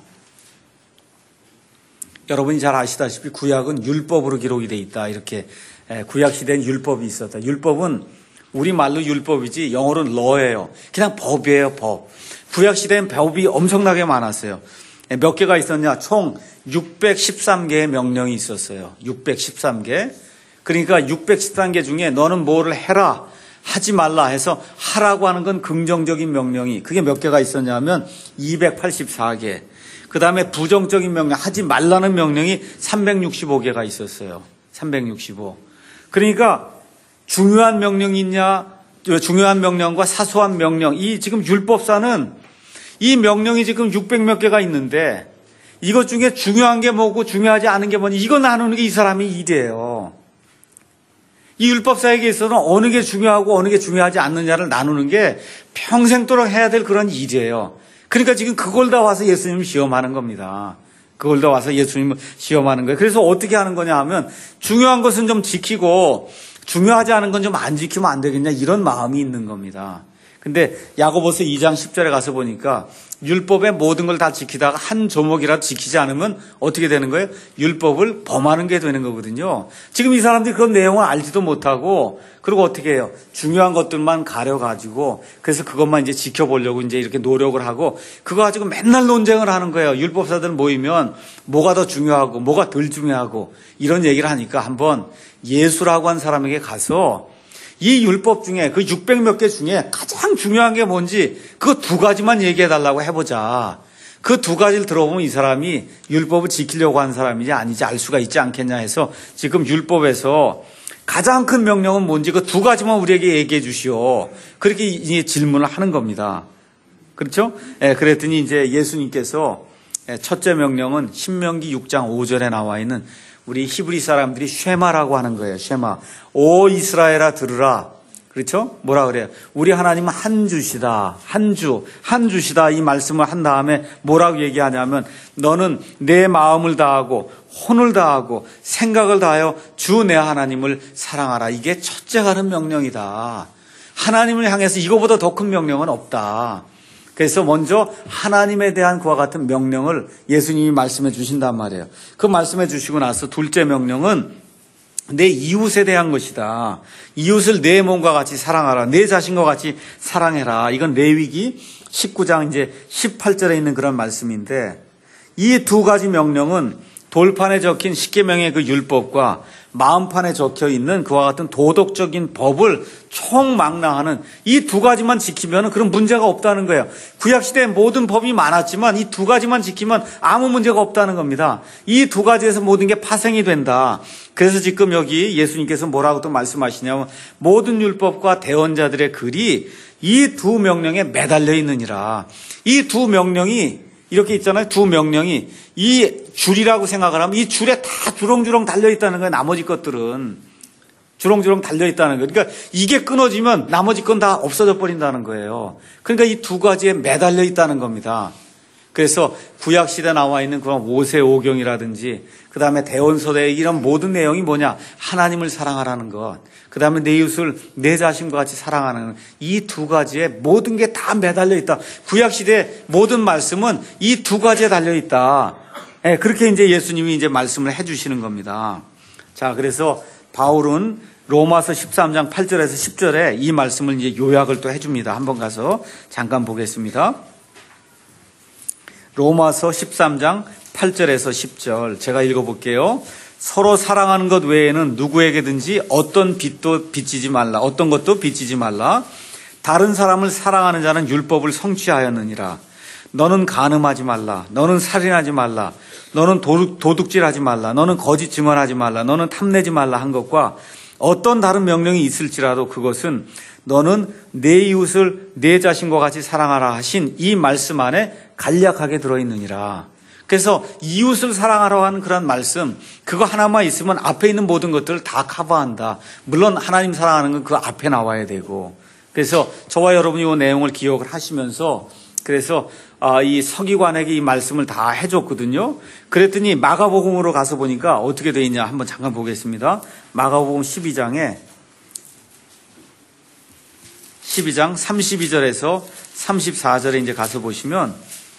여러분이 잘 아시다시피 구약은 율법으로 기록이 돼 있다. 이렇게 구약 시대엔 율법이 있었다. 율법은 우리말로 율법이지 영어로는 law예요. 그냥 법이에요, 법. 구약 시대엔 법이 엄청나게 많았어요. 몇 개가 있었냐? 총 613개의 명령이 있었어요. 613개. 그러니까 613개 중에 너는 뭐를 해라, 하지 말라 해서 하라고 하는 건 긍정적인 명령이 그게 몇 개가 있었냐면 284개. 그 다음에 부정적인 명령, 하지 말라는 명령이 365개가 있었어요. 365. 그러니까 중요한 명령이 있냐, 중요한 명령과 사소한 명령, 이 지금 율법사는 이 명령이 지금 600몇 개가 있는데 이것 중에 중요한 게 뭐고 중요하지 않은 게 뭐니 이거 나누는 게 이 사람의 일이에요. 이 율법사에게 있어서는 어느 게 중요하고 어느 게 중요하지 않느냐를 나누는 게 평생도록 해야 될 그런 일이에요. 그러니까 지금 그걸 다 와서 예수님을 시험하는 겁니다. 그걸 다 와서 예수님을 시험하는 거예요. 그래서 어떻게 하는 거냐 하면 중요한 것은 좀 지키고 중요하지 않은 건 좀 안 지키면 안 되겠냐 이런 마음이 있는 겁니다. 근데 야고보서 2장 10절에 가서 보니까 율법의 모든 걸 다 지키다가 한 조목이라도 지키지 않으면 어떻게 되는 거예요? 율법을 범하는 게 되는 거거든요. 지금 이 사람들이 그런 내용을 알지도 못하고 그리고 어떻게 해요? 중요한 것들만 가려가지고 그래서 그것만 이제 지켜보려고 이제 이렇게 노력을 하고 그거 가지고 맨날 논쟁을 하는 거예요. 율법사들 모이면 뭐가 더 중요하고 뭐가 덜 중요하고 이런 얘기를 하니까 한번 예수라고 한 사람에게 가서 이 율법 중에 그 600 몇 개 중에 가장 중요한 게 뭔지 그 두 가지만 얘기해 달라고 해보자. 그 두 가지를 들어보면 이 사람이 율법을 지키려고 한 사람인지 아니지 알 수가 있지 않겠냐 해서 지금 율법에서 가장 큰 명령은 뭔지 그 두 가지만 우리에게 얘기해 주시오. 그렇게 이제 질문을 하는 겁니다. 그렇죠? 그랬더니 이제 예수님께서 첫째 명령은 신명기 6장 5절에 나와 있는 우리 히브리 사람들이 쉐마라고 하는 거예요. 쉐마. 오 이스라엘아 들으라. 그렇죠? 뭐라 그래요? 우리 하나님은 한 주시다. 한 주시다. 이 말씀을 한 다음에 뭐라고 얘기하냐면 너는 내 마음을 다하고 혼을 다하고 생각을 다하여 주 내 하나님을 사랑하라. 이게 첫째가 하는 명령이다. 하나님을 향해서 이거보다 더 큰 명령은 없다. 그래서 먼저 하나님에 대한 그와 같은 명령을 예수님이 말씀해 주신단 말이에요. 그 말씀해 주시고 나서 둘째 명령은 내 이웃에 대한 것이다. 이웃을 내 몸과 같이 사랑하라. 내 자신과 같이 사랑해라. 이건 레위기 19장 이제 18절에 있는 그런 말씀인데 이 두 가지 명령은 돌판에 적힌 십계명의 그 율법과 마음판에 적혀 있는 그와 같은 도덕적인 법을 총망라하는 이 두 가지만 지키면 그런 문제가 없다는 거예요. 구약시대에 모든 법이 많았지만 이 두 가지만 지키면 아무 문제가 없다는 겁니다. 이 두 가지에서 모든 게 파생이 된다. 그래서 지금 여기 예수님께서 뭐라고 또 말씀하시냐면 모든 율법과 대언자들의 글이 이 두 명령에 매달려 있느니라. 이 두 명령이 이렇게 있잖아요. 두 명령이 이 줄이라고 생각을 하면 이 줄에 다 주렁주렁 달려있다는 거예요. 나머지 것들은 주렁주렁 달려있다는 거예요. 그러니까 이게 끊어지면 나머지 건 다 없어져 버린다는 거예요. 그러니까 이 두 가지에 매달려 있다는 겁니다. 그래서 구약시대에 나와 있는 그런 모세오경이라든지 그 다음에 대언서대의 이런 모든 내용이 뭐냐? 하나님을 사랑하라는 것. 그 다음에 내 이웃을 내 자신과 같이 사랑하는 이 두 가지에 모든 게 다 매달려 있다. 구약시대 모든 말씀은 이 두 가지에 달려 있다. 네, 그렇게 이제 예수님이 이제 말씀을 해주시는 겁니다. 자, 그래서 바울은 로마서 13장 8절에서 10절에 이 말씀을 이제 요약을 또 해줍니다. 한번 가서 잠깐 보겠습니다. 로마서 13장 8절에서 10절 제가 읽어볼게요. 서로 사랑하는 것 외에는 누구에게든지 어떤 빚도 빚지지 말라. 어떤 것도 빚지지 말라. 다른 사람을 사랑하는 자는 율법을 성취하였느니라. 너는 간음하지 말라. 너는 살인하지 말라. 너는 도둑질하지 말라. 너는 거짓 증언하지 말라. 너는 탐내지 말라 한 것과 어떤 다른 명령이 있을지라도 그것은 너는 내 이웃을 내 자신과 같이 사랑하라 하신 이 말씀 안에 간략하게 들어있느니라. 그래서 이웃을 사랑하라고 하는 그런 말씀, 그거 하나만 있으면 앞에 있는 모든 것들을 다 커버한다. 물론 하나님 사랑하는 건 그 앞에 나와야 되고. 그래서 저와 여러분이 이 내용을 기억을 하시면서 그래서 이 서기관에게 이 말씀을 다 해줬거든요. 그랬더니 마가복음으로 가서 보니까 어떻게 돼 있냐 한번 잠깐 보겠습니다. 마가복음 12장 32절에서 34절에 이제 가서 보시면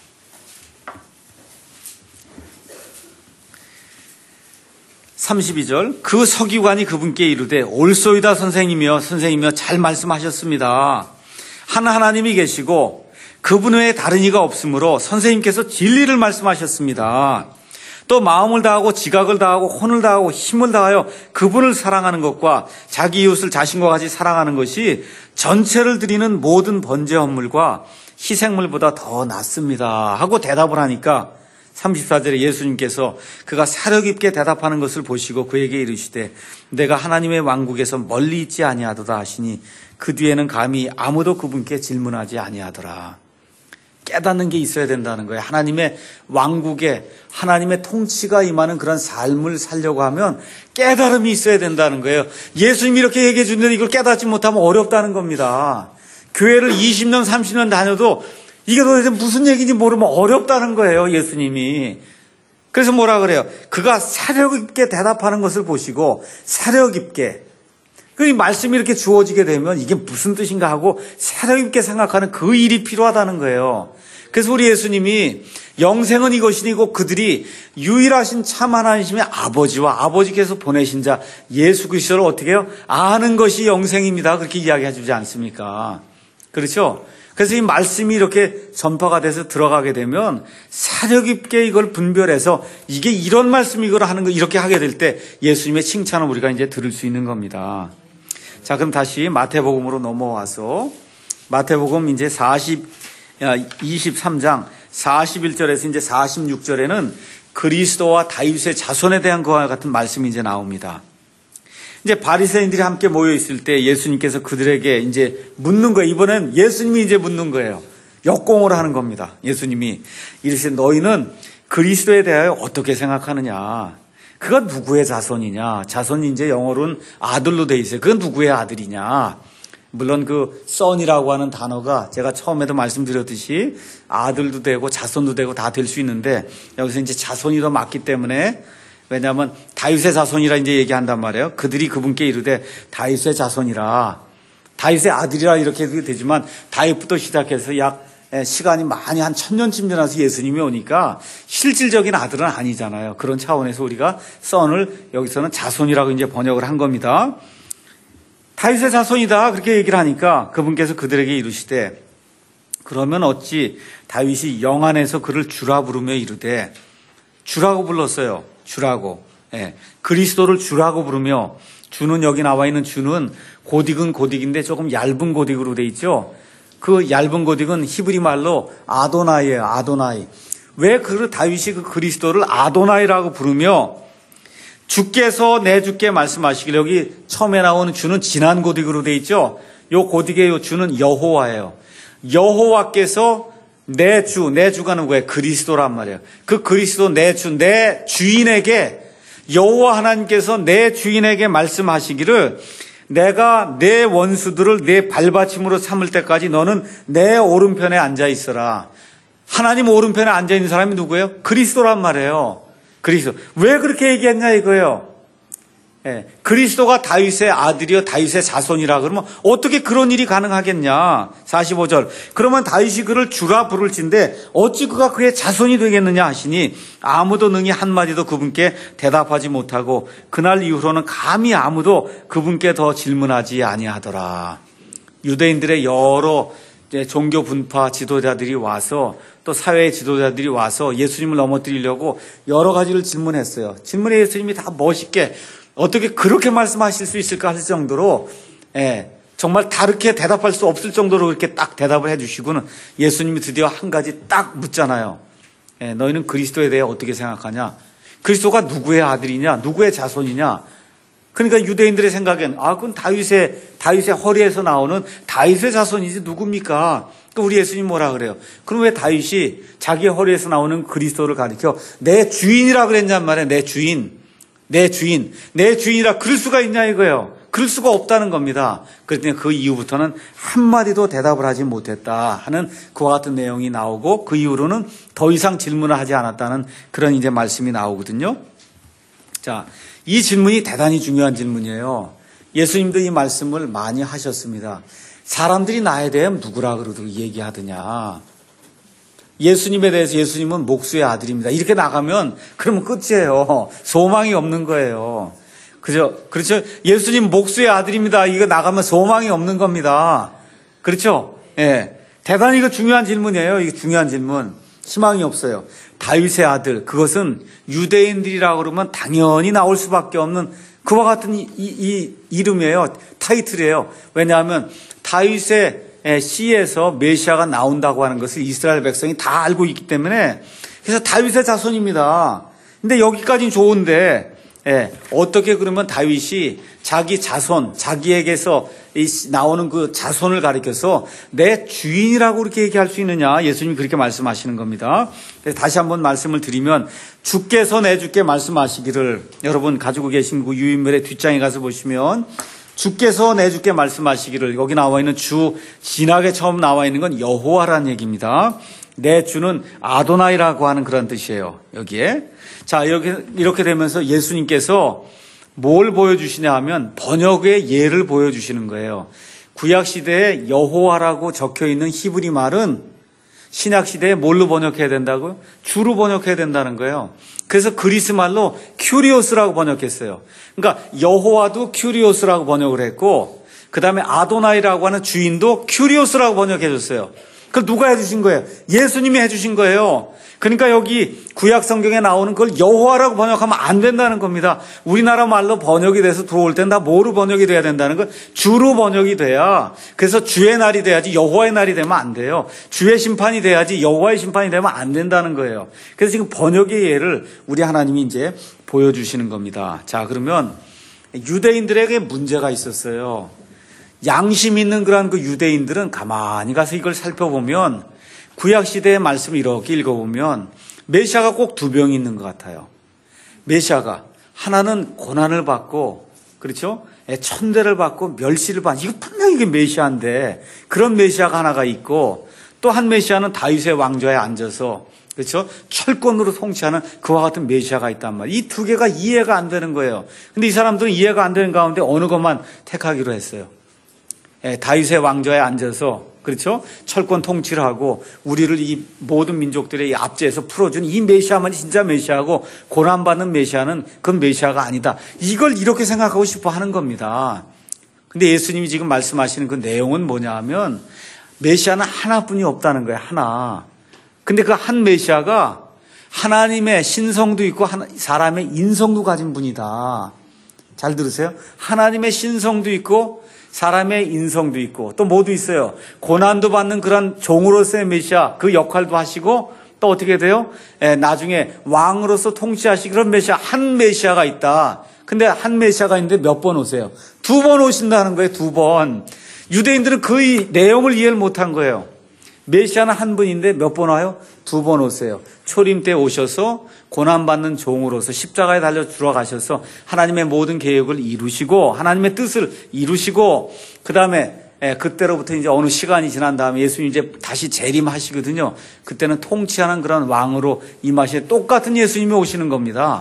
32절 그 서기관이 그분께 이르되 옳소이다 선생님이여 잘 말씀하셨습니다. 한 하나님이 계시고 그분 외에 다른 이가 없으므로 선생님께서 진리를 말씀하셨습니다. 또 마음을 다하고 지각을 다하고 혼을 다하고 힘을 다하여 그분을 사랑하는 것과 자기 이웃을 자신과 같이 사랑하는 것이 전체를 드리는 모든 번제 헌물과 희생물보다 더 낫습니다 하고 대답을 하니까 34절에 예수님께서 그가 사려 깊게 대답하는 것을 보시고 그에게 이르시되 내가 하나님의 왕국에서 멀리 있지 아니하도다 하시니 그 뒤에는 감히 아무도 그분께 질문하지 아니하더라. 깨닫는 게 있어야 된다는 거예요. 하나님의 왕국에 하나님의 통치가 임하는 그런 삶을 살려고 하면 깨달음이 있어야 된다는 거예요. 예수님이 이렇게 얘기해 주는데 이걸 깨닫지 못하면 어렵다는 겁니다. 교회를 20년 30년 다녀도 이게 도대체 무슨 얘기인지 모르면 어렵다는 거예요, 예수님이. 그래서 뭐라 그래요? 그가 사려 깊게 대답하는 것을 보시고 사려 깊게. 그 말씀이 이렇게 주어지게 되면 이게 무슨 뜻인가 하고 사려 깊게 생각하는 그 일이 필요하다는 거예요. 그래서 우리 예수님이 영생은 이것이고 그들이 유일하신 참 하나님의 아버지와 아버지께서 보내신 자 예수 그리스도를 어떻게 해요? 아는 것이 영생입니다. 그렇게 이야기해 주지 않습니까? 그렇죠? 그래서 이 말씀이 이렇게 전파가 돼서 들어가게 되면 사려 깊게 이걸 분별해서 이게 이런 말씀이거라 하는 거 이렇게 하게 될 때 예수님의 칭찬을 우리가 이제 들을 수 있는 겁니다. 자, 그럼 다시 마태복음으로 넘어와서 마태복음 이제 23장 41절에서 이제 46절에는 그리스도와 다윗의 자손에 대한 그와 같은 말씀이 이제 나옵니다. 이제 바리새인들이 함께 모여 있을 때 예수님께서 그들에게 이제 묻는 거예요. 이번엔 예수님이 이제 묻는 거예요. 역공을 하는 겁니다. 예수님이 이르시되 너희는 그리스도에 대하여 어떻게 생각하느냐? 그가 누구의 자손이냐? 자손이 이제 영어로는 아들로 돼 있어요. 그건 누구의 아들이냐? 물론 그 son이라고 하는 단어가 제가 처음에도 말씀드렸듯이 아들도 되고 자손도 되고 다 될 수 있는데 여기서 이제 자손이 더 맞기 때문에 왜냐하면 다윗의 자손이라 이제 얘기한단 말이에요. 그들이 그분께 이르되 다윗의 자손이라 다윗의 아들이라 이렇게 되지만 다윗부터 시작해서 약 시간이 많이 한 1000년쯤 지나서 예수님이 오니까 실질적인 아들은 아니잖아요. 그런 차원에서 우리가 son을 여기서는 자손이라고 이제 번역을 한 겁니다. 다윗의 자손이다 그렇게 얘기를 하니까 그분께서 그들에게 이르시되 그러면 어찌 다윗이 영 안에서 그를 주라 부르며 이르되 주라고 불렀어요. 주라고. 예, 그리스도를 주라고 부르며, 주는 여기 나와 있는 주는 고딕은 고딕인데 조금 얇은 고딕으로 돼 있죠. 그 얇은 고딕은 히브리 말로 아도나이예요. 아도나이. 왜 다윗이 그 그리스도를 아도나이라고 부르며 주께서 내 주께 말씀하시길, 여기 처음에 나오는 주는 진한 고딕으로 돼 있죠. 요 고딕의 요 주는 여호와예요. 여호와께서 내 주가 누구예요? 그리스도란 말이에요. 그 그리스도 내 주인에게, 여호와 하나님께서 내 주인에게 말씀하시기를, 내가 내 원수들을 내 발받침으로 삼을 때까지 너는 내 오른편에 앉아 있어라. 하나님 오른편에 앉아 있는 사람이 누구예요? 그리스도란 말이에요. 그리스도. 왜 그렇게 얘기했냐 이거예요. 예, 그리스도가 다윗의 아들이요 다윗의 자손이라 그러면 어떻게 그런 일이 가능하겠냐. 45절. 그러면 다윗이 그를 주라 부를진데 어찌 그가 그의 자손이 되겠느냐 하시니 아무도 능히 한마디도 그분께 대답하지 못하고 그날 이후로는 감히 아무도 그분께 더 질문하지 아니하더라. 유대인들의 여러 종교 분파 지도자들이 와서, 또 사회의 지도자들이 와서 예수님을 넘어뜨리려고 여러 가지를 질문했어요. 질문에 예수님이 다 멋있게 어떻게 그렇게 말씀하실 수 있을까 할 정도로, 정말 다르게 대답할 수 없을 정도로 그렇게 딱 대답을 해주시고는 예수님이 드디어 한 가지 딱 묻잖아요. 너희는 그리스도에 대해 어떻게 생각하냐? 그리스도가 누구의 아들이냐? 누구의 자손이냐? 그러니까 유대인들의 생각엔, 그건 다윗의 허리에서 나오는 다윗의 자손이지 누굽니까? 우리 예수님 뭐라 그래요? 그럼 왜 다윗이 자기 허리에서 나오는 그리스도를 가리켜 내 주인이라 그랬냔 말이에요. 내 주인이라 그럴 수가 있냐 이거예요. 그럴 수가 없다는 겁니다. 그랬더니 그 이후부터는 한마디도 대답을 하지 못했다 하는 그와 같은 내용이 나오고, 그 이후로는 더 이상 질문을 하지 않았다는 그런 이제 말씀이 나오거든요. 자, 이 질문이 대단히 중요한 질문이에요. 예수님도 이 말씀을 많이 하셨습니다. 사람들이 나에 대해 누구라 그러고 얘기하더냐. 예수님에 대해서 예수님은 목수의 아들입니다. 이렇게 나가면 그러면 끝이에요. 소망이 없는 거예요. 그렇죠? 예수님 목수의 아들입니다. 이거 나가면 소망이 없는 겁니다. 그렇죠? 예. 대단히 이거 중요한 질문이에요. 이거 중요한 질문. 희망이 없어요. 다윗의 아들, 그것은 유대인들이라고 그러면 당연히 나올 수밖에 없는 그와 같은 이 이름이에요. 타이틀이에요. 왜냐하면 다윗의 시에서 메시아가 나온다고 하는 것을 이스라엘 백성이 다 알고 있기 때문에, 그래서 다윗의 자손입니다. 근데 여기까지는 좋은데, 어떻게 그러면 다윗이 자기 자손, 자기에게서 나오는 그 자손을 가리켜서 내 주인이라고 그렇게 얘기할 수 있느냐? 예수님이 그렇게 말씀하시는 겁니다. 그래서 다시 한번 말씀을 드리면, 주께서 내 주께 말씀하시기를, 여러분 가지고 계신 그 유인물의 뒷장에 가서 보시면 주께서 내 주께 말씀하시기를, 여기 나와 있는 주, 진하게 처음 나와 있는 건 여호와라는 얘기입니다. 내 주는 아도나이라고 하는 그런 뜻이에요. 여기에. 자, 이렇게 되면서 예수님께서 뭘 보여주시냐 하면 번역의 예를 보여주시는 거예요. 구약시대에 여호와라고 적혀있는 히브리 말은 신약시대에 뭘로 번역해야 된다고요? 주로 번역해야 된다는 거예요. 그래서 그리스 말로 큐리오스라고 번역했어요. 그러니까 여호와도 큐리오스라고 번역을 했고, 그 다음에 아도나이라고 하는 주인도 큐리오스라고 번역해줬어요. 그걸 누가 해주신 거예요? 예수님이 해주신 거예요. 그러니까 여기 구약 성경에 나오는 걸 여호와라고 번역하면 안 된다는 겁니다. 우리나라 말로 번역이 돼서 들어올 땐 다 뭐로 번역이 돼야 된다는 걸? 주로 번역이 돼야. 그래서 주의 날이 돼야지 여호와의 날이 되면 안 돼요. 주의 심판이 돼야지 여호와의 심판이 되면 안 된다는 거예요. 그래서 지금 번역의 예를 우리 하나님이 이제 보여주시는 겁니다. 자, 그러면 유대인들에게 문제가 있었어요. 양심 있는 그런 그 유대인들은 가만히 가서 이걸 살펴보면, 구약시대의 말씀을 이렇게 읽어보면 메시아가 꼭 두 병이 있는 것 같아요. 메시아가 하나는 고난을 받고, 그렇죠? 천대를 받고 멸시를 받고, 이거 분명히 이게 메시아인데, 그런 메시아가 하나가 있고, 또 한 메시아는 다윗의 왕좌에 앉아서, 그렇죠? 철권으로 통치하는 그와 같은 메시아가 있단 말이에요. 이 두 개가 이해가 안 되는 거예요. 근데 이 사람들은 이해가 안 되는 가운데 어느 것만 택하기로 했어요. 다윗의 왕좌에 앉아서, 그렇죠? 철권 통치를 하고 우리를 이 모든 민족들의 압제에서 풀어준 이 메시아만이 진짜 메시아고, 고난받는 메시아는 그건 메시아가 아니다. 이걸 이렇게 생각하고 싶어 하는 겁니다. 근데 예수님이 지금 말씀하시는 그 내용은 뭐냐 하면, 메시아는 하나뿐이 없다는 거예요. 하나. 근데 그 한 메시아가 하나님의 신성도 있고 사람의 인성도 가진 분이다. 잘 들으세요. 하나님의 신성도 있고 사람의 인성도 있고 또 뭐도 있어요. 고난도 받는 그런 종으로서의 메시아 그 역할도 하시고 또 어떻게 돼요? 나중에 왕으로서 통치하시기 그런 메시아 한 메시아가 있다. 근데 한 메시아가 있는데 몇 번 오세요? 2번 오신다는 거예요. 2번. 유대인들은 그 내용을 이해를 못한 거예요. 메시아는 한 분인데 몇 번 와요? 2번 오세요. 초림 때 오셔서 고난받는 종으로서 십자가에 달려 들어가셔서 하나님의 모든 계획을 이루시고 하나님의 뜻을 이루시고 그 다음에 그때로부터 이제 어느 시간이 지난 다음에 예수님 이제 다시 재림하시거든요. 그때는 통치하는 그런 왕으로 임하시는 똑같은 예수님이 오시는 겁니다.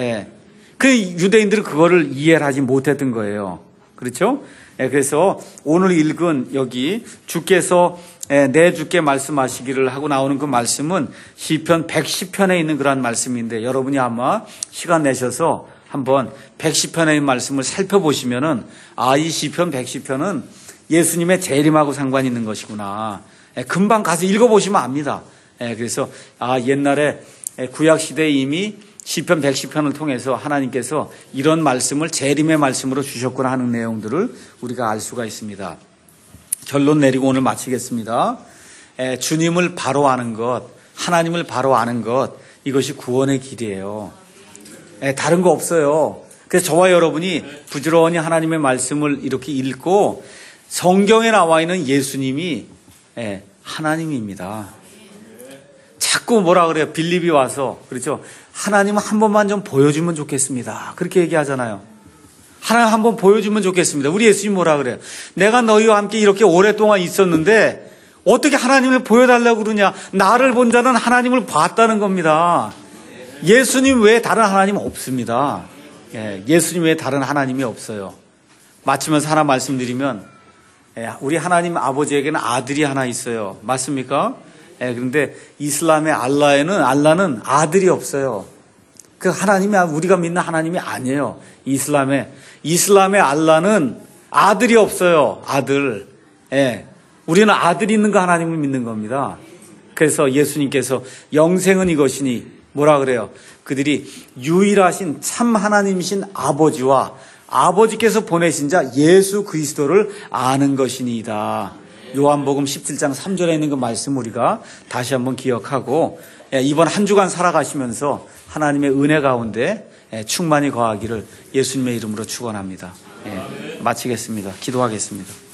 그 유대인들은 그거를 이해를 하지 못했던 거예요. 그렇죠? 그래서 오늘 읽은 여기 주께서 내 주께 말씀하시기를 하고 나오는 그 말씀은 시편 110편에 있는 그런 말씀인데 여러분이 아마 시간 내셔서 한번 110편의 말씀을 살펴보시면은 이 시편 110편은 예수님의 재림하고 상관이 있는 것이구나. 금방 가서 읽어보시면 압니다. 그래서 옛날에 구약시대에 이미 시편 110편을 통해서 하나님께서 이런 말씀을 재림의 말씀으로 주셨구나 하는 내용들을 우리가 알 수가 있습니다. 결론 내리고 오늘 마치겠습니다. 주님을 바로 아는 것, 하나님을 바로 아는 것, 이것이 구원의 길이에요. 다른 거 없어요. 그래서 저와 여러분이 부지런히 하나님의 말씀을 이렇게 읽고 성경에 나와 있는 예수님이 하나님입니다. 자꾸 뭐라 그래요? 빌립이 와서 그렇죠? 하나님은 한 번만 좀 보여주면 좋겠습니다. 그렇게 얘기하잖아요. 하나님 한번 보여주면 좋겠습니다. 우리 예수님 뭐라 그래요? 내가 너희와 함께 이렇게 오랫동안 있었는데 어떻게 하나님을 보여달라고 그러냐? 나를 본 자는 하나님을 봤다는 겁니다. 예수님 외에 다른 하나님 없습니다. 예수님 외에 다른 하나님이 없어요. 마치면서 하나 말씀드리면 우리 하나님 아버지에게는 아들이 하나 있어요. 맞습니까? 그런데 이슬람의 알라는 아들이 없어요. 그 하나님이 우리가 믿는 하나님이 아니에요. 이슬람의 알라는 아들이 없어요. 아들. 우리는 아들이 있는 그 하나님을 믿는 겁니다. 그래서 예수님께서 영생은 이것이니 뭐라 그래요? 그들이 유일하신 참 하나님이신 아버지와 아버지께서 보내신 자 예수 그리스도를 아는 것이니이다. 요한복음 17장 3절에 있는 그 말씀 우리가 다시 한번 기억하고 이번 한 주간 살아가시면서 하나님의 은혜 가운데 충만히 거하기를 예수님의 이름으로 축원합니다. 마치겠습니다. 기도하겠습니다.